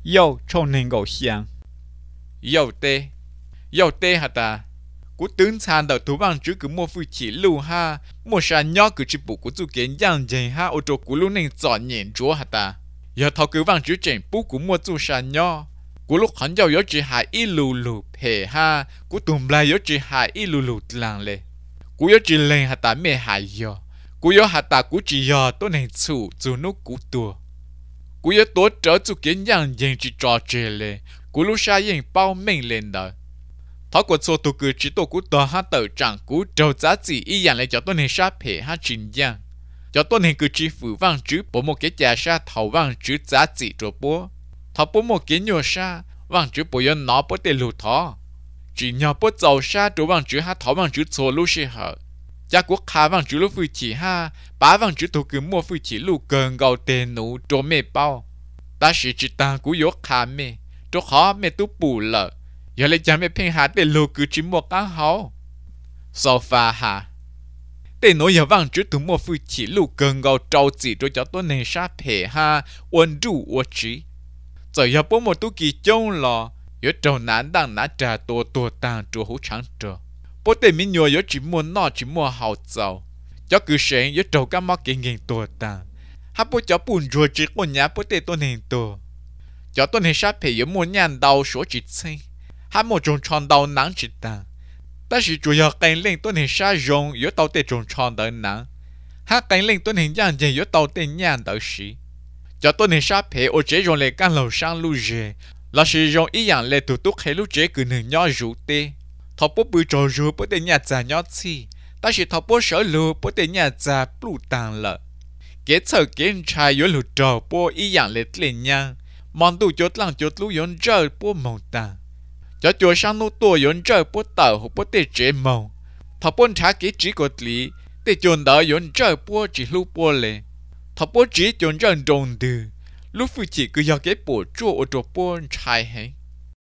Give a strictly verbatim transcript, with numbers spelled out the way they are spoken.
yêu trong nên gầu xiang yêu tê yêu tê hả ta cú tướng sàn đầu thú bằng chữ cứ mua phu chỉ lưu ha mua sàn nhỏ cứ chỉ bù cú chú kiến yang dày ha ô tô cú lúc nên chọn nhện chúa hả ta giờ thầu cứ bằng chữ chèn bù cú mua chú sàn nhỏ cú lúc hắn giàu yếu chỉ hai ít lù lù phe ha cú tụm lại yếu chỉ hai ít lù lù làng lệ cú yếu chỉ lên hả ta mẹ hai giờ cú yếu hả ta cú chỉ giờ tôi nên chủ chủ nút cú tua cú yếu tốt trở chú kiến yang dày chỉ trò chơi lệ cú lúc sai yên bao mình lên đó tháo cuộc số tụ cử chỉ tổ cú tòa ha tự trạng cú trâu giá trị ý dạng lại cho tôi nên sát phê ha trình giang cho tôi nên cử chỉ phủ vang chữ bố một cái giá sa thầu vang chữ giá trị rồi bố tháo bố một cái nhô sa vang chữ bố yon nó bố tê lù thó chỉ nhỏ bố giàu sa rồi vang chữ ha tháo vang chữ số lú xe hở giá quốc khá vang chữ lú phi chỉ ha bá vang chữ tụ cử mua phi chỉ lù gần gầu tê nụ rồi mê bao ta chỉ chỉ ta cú yếu khá mê rồi khó mê tú bù lợ giờ lại chẳng biết phiền hạt để lù cứ chỉ một cá hậu sau pha hà để nói giờ vang trước tụi mua phu chỉ lù gần gầu trâu chỉ rồi cho tôi nên sát phê ha ôn ru ôn trí giờ giờ bố một tu kỳ trông lò giờ trâu nán đang nán trà tua tua tàng trâu hú trắng trâu bố để mình nhồi giờ chỉ mua nọ chỉ mua hậu giàu cho cứ sáng giờ trâu cá mắc kinh nghiệm tua tàng ha bố cho bùn rồi chỉ con nhá bố để tôi nên tua cho tôi nên sát phê giờ mua nhàn đầu số chỉ sinh hắn một种创造难知道，但是主要跟领都能使用有到这种创造难，他跟领都能让人有到这样的事，叫都能杀赔我这种来干路上路热，那是用一样来读读开路这个能要入的，他不不着入不得伢子伢子，但是他不手路不得伢子不当了，给车检查有路着不一样来怎样，忙都就浪就路用着不蒙当。cho chùa sang nô tua yến trời bố tàu hoặc bố tê chế màu thọ bố trả kỹ trí của lý tê chồn đỡ yến trời bố chỉ lưu bố lệ thọ bố chỉ chồn trời đồng từ lúc phụ chỉ cứ do cái bố chua ở chỗ bố trai hay